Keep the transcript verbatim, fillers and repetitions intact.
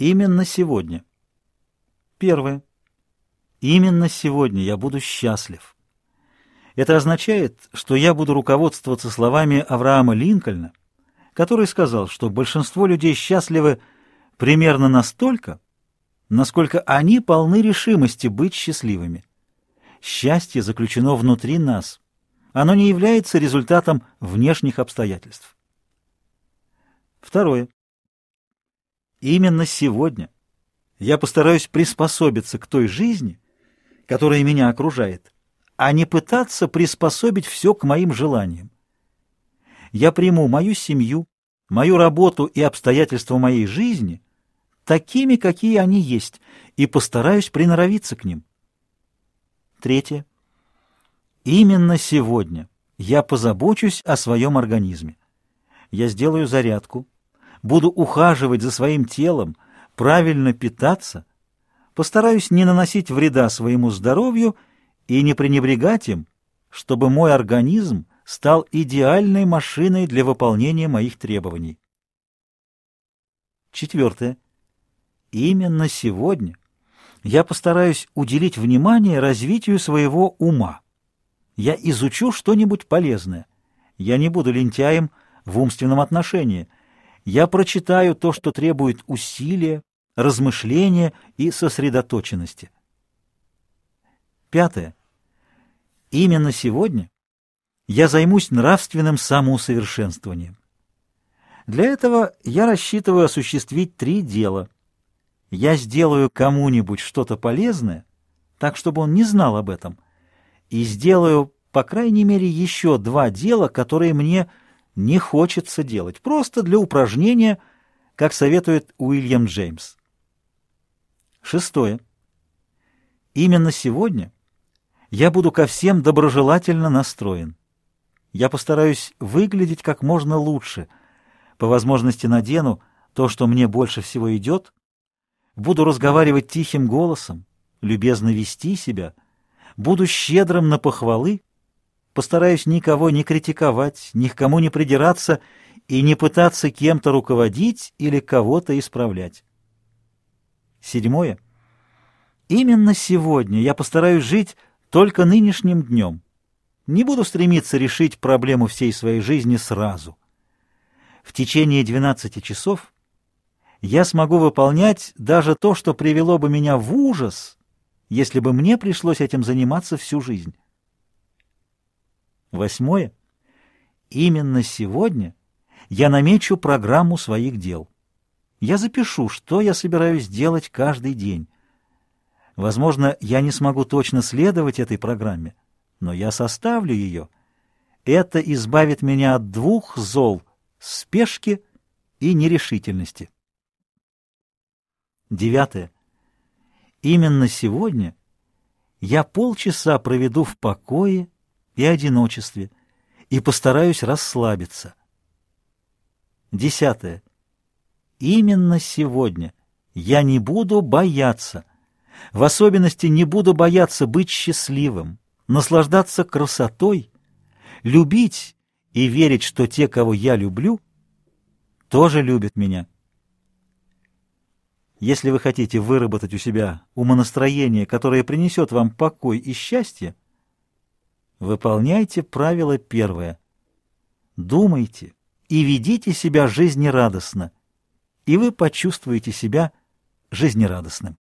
Именно сегодня. Первое. Именно сегодня я буду счастлив. Это означает, что я буду руководствоваться словами Авраама Линкольна, который сказал, что большинство людей счастливы примерно настолько, насколько они полны решимости быть счастливыми. Счастье заключено внутри нас. Оно не является результатом внешних обстоятельств. Второе. Именно сегодня я постараюсь приспособиться к той жизни, которая меня окружает, а не пытаться приспособить все к моим желаниям. Я приму мою семью, мою работу и обстоятельства моей жизни такими, какие они есть, и постараюсь приноровиться к ним. Третье. Именно сегодня я позабочусь о своем организме. Я сделаю зарядку, буду ухаживать за своим телом, правильно питаться, постараюсь не наносить вреда своему здоровью и не пренебрегать им, чтобы мой организм стал идеальной машиной для выполнения моих требований. Четвертое. Именно сегодня я постараюсь уделить внимание развитию своего ума. Я изучу что-нибудь полезное. Я не буду лентяем в умственном отношении. Я прочитаю то, что требует усилия, размышления и сосредоточенности. Пятое. Именно сегодня я займусь нравственным самоусовершенствованием. Для этого я рассчитываю осуществить три дела. Я сделаю кому-нибудь что-то полезное, так, чтобы он не знал об этом, и сделаю, по крайней мере, еще два дела, которые мне не хочется делать, просто для упражнения, как советует Уильям Джеймс. Шестое. Именно сегодня я буду ко всем доброжелательно настроен. Я постараюсь выглядеть как можно лучше, по возможности надену то, что мне больше всего идет, буду разговаривать тихим голосом, любезно вести себя, буду щедрым на похвалы, постараюсь никого не критиковать, ни к кому не придираться и не пытаться кем-то руководить или кого-то исправлять. Седьмое. Именно сегодня я постараюсь жить только нынешним днем. Не буду стремиться решить проблему всей своей жизни сразу. В течение двенадцати часов я смогу выполнять даже то, что привело бы меня в ужас, если бы мне пришлось этим заниматься всю жизнь. Восьмое. Именно сегодня я намечу программу своих дел. Я запишу, что я собираюсь делать каждый день. Возможно, я не смогу точно следовать этой программе, но я составлю ее. Это избавит меня от двух зол — спешки и нерешительности. Девятое. Именно сегодня я полчаса проведу в покое и одиночестве и постараюсь расслабиться. Десятое. Именно сегодня я не буду бояться, в особенности не буду бояться быть счастливым, наслаждаться красотой, любить и верить, что те, кого я люблю, тоже любят меня. Если вы хотите выработать у себя умонастроение, которое принесет вам покой и счастье, выполняйте правило первое. Думайте и ведите себя жизнерадостно, и вы почувствуете себя жизнерадостным.